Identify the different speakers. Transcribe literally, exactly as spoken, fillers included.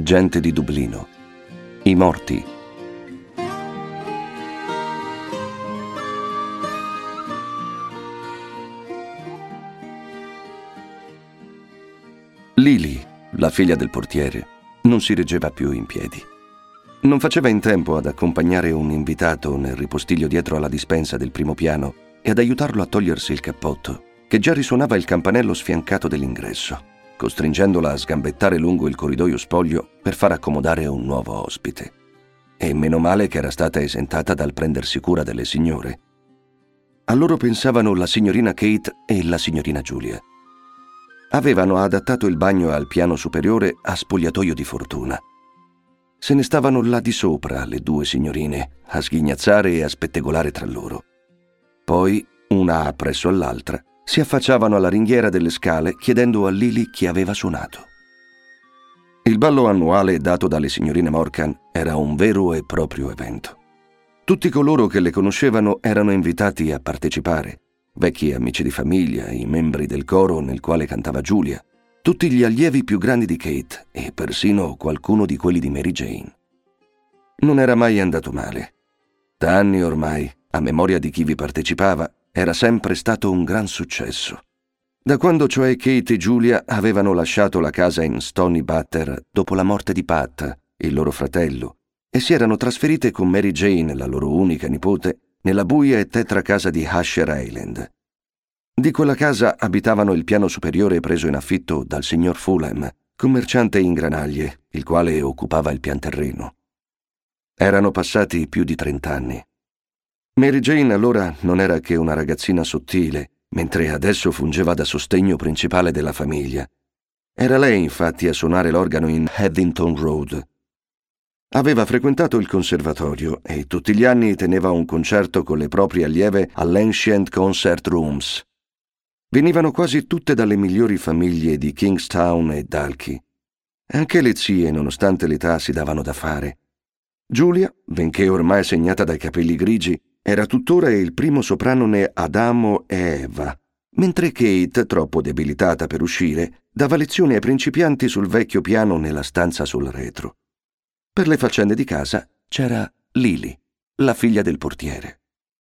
Speaker 1: Gente di Dublino. I morti. Lily, la figlia del portiere, non si reggeva più in piedi. Non faceva in tempo ad accompagnare un invitato nel ripostiglio dietro alla dispensa del primo piano e ad aiutarlo a togliersi il cappotto, che già risuonava il campanello sfiancato dell'ingresso, costringendola a sgambettare lungo il corridoio spoglio per far accomodare un nuovo ospite. E meno male che era stata esentata dal prendersi cura delle signore. A loro pensavano la signorina Kate e la signorina Julia. Avevano adattato il bagno al piano superiore a spogliatoio di fortuna. Se ne stavano là di sopra, le due signorine, a sghignazzare e a spettegolare tra loro. Poi, una appresso all'altra, si affacciavano alla ringhiera delle scale chiedendo a Lily chi aveva suonato. Il ballo annuale dato dalle signorine Morkan era un vero e proprio evento. Tutti coloro che le conoscevano erano invitati a partecipare, vecchi amici di famiglia, i membri del coro nel quale cantava Julia, tutti gli allievi più grandi di Kate e persino qualcuno di quelli di Mary Jane. Non era mai andato male. Da anni ormai, a memoria di chi vi partecipava, era sempre stato un gran successo. Da quando cioè Kate e Julia avevano lasciato la casa in Stony Batter dopo la morte di Pat, il loro fratello, e si erano trasferite con Mary Jane, la loro unica nipote, nella buia e tetra casa di Usher Island. Di quella casa abitavano il piano superiore preso in affitto dal signor Fulham, commerciante in granaglie, il quale occupava il pian terreno. Erano passati più di trent'anni. Mary Jane allora non era che una ragazzina sottile, mentre adesso fungeva da sostegno principale della famiglia. Era lei infatti a suonare l'organo in Haddington Road. Aveva frequentato il conservatorio e tutti gli anni teneva un concerto con le proprie allieve all'Ancient Concert Rooms. Venivano quasi tutte dalle migliori famiglie di Kingstown e Dalkey. Anche le zie, nonostante l'età, si davano da fare. Julia, benché ormai segnata dai capelli grigi, era tuttora il primo sopranone Adamo e Eva, mentre Kate, troppo debilitata per uscire, dava lezioni ai principianti sul vecchio piano nella stanza sul retro. Per le faccende di casa c'era Lily, la figlia del portiere.